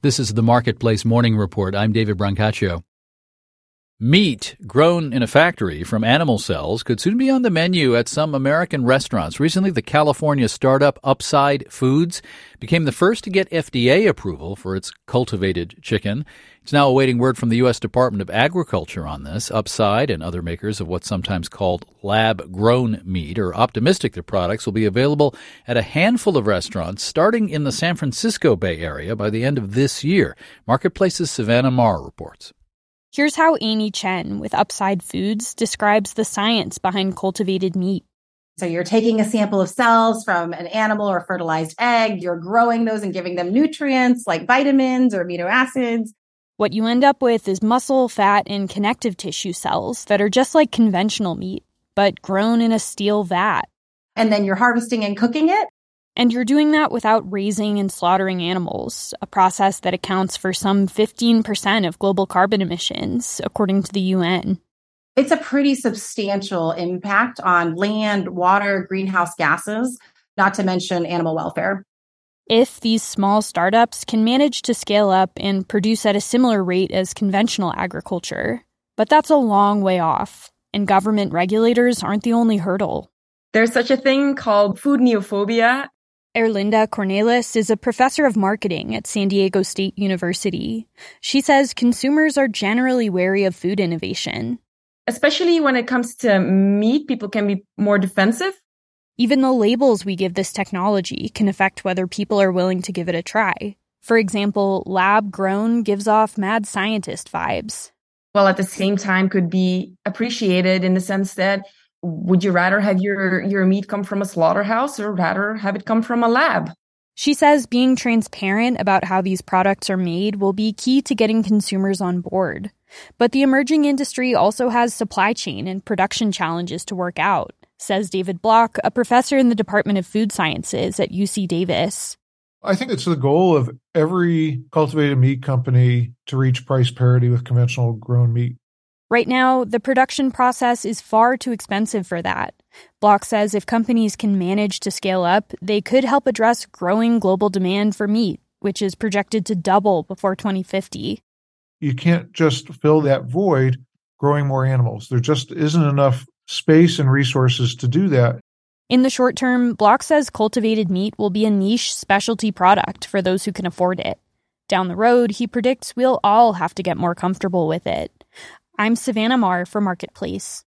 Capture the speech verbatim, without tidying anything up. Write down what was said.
This is the Marketplace Morning Report. I'm David Brancaccio. Meat grown in a factory from animal cells could soon be on the menu at some American restaurants. Recently, the California startup Upside Foods became the first to get F D A approval for its cultivated chicken. It's now awaiting word from the U S Department of Agriculture on this. Upside and other makers of what's sometimes called lab-grown meat are optimistic their products will be available at a handful of restaurants starting in the San Francisco Bay Area by the end of this year. Marketplace's Savannah Marr reports. Here's how Amy Chen with Upside Foods describes the science behind cultivated meat. So you're taking a sample of cells from an animal or fertilized egg, you're growing those and giving them nutrients like vitamins or amino acids. What you end up with is muscle, fat, and connective tissue cells that are just like conventional meat, but grown in a steel vat. And then you're harvesting and cooking it. And you're doing that without raising and slaughtering animals, a process that accounts for some fifteen percent of global carbon emissions, according to the U N. It's a pretty substantial impact on land, water, greenhouse gases, not to mention animal welfare. If these small startups can manage to scale up and produce at a similar rate as conventional agriculture. But that's a long way off, and government regulators aren't the only hurdle. There's such a thing called food neophobia. Erlinda Cornelis is a professor of marketing at San Diego State University. She says consumers are generally wary of food innovation. Especially when it comes to meat, people can be more defensive. Even the labels we give this technology can affect whether people are willing to give it a try. For example, lab-grown gives off mad scientist vibes. Well, at the same time could be appreciated in the sense that would you rather have your, your meat come from a slaughterhouse or rather have it come from a lab? She says being transparent about how these products are made will be key to getting consumers on board. But the emerging industry also has supply chain and production challenges to work out, says David Block, a professor in the Department of Food Sciences at U C Davis. I think it's the goal of every cultivated meat company to reach price parity with conventional grown meat. Right now, the production process is far too expensive for that. Block says if companies can manage to scale up, they could help address growing global demand for meat, which is projected to double before twenty fifty. You can't just fill that void growing more animals. There just isn't enough space and resources to do that. In the short term, Block says cultivated meat will be a niche specialty product for those who can afford it. Down the road, he predicts we'll all have to get more comfortable with it. I'm Savannah Marr for Marketplace.